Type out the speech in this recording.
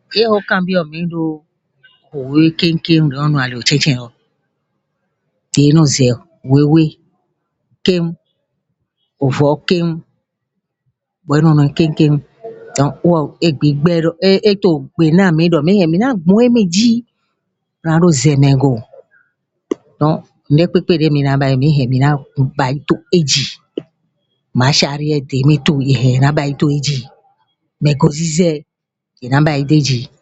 Eho cambio mindo we ken no no ale cheche ho. Ti no ze wewe ken ovo ken bueno no ken donc wo egbigbero eto gbe na mi do mi na gbon emeji na ro zenego donc nde pepe mi na mi na ba ito eji ma shari ede mi to ihe na ba ito eji me gozize ina ba ideji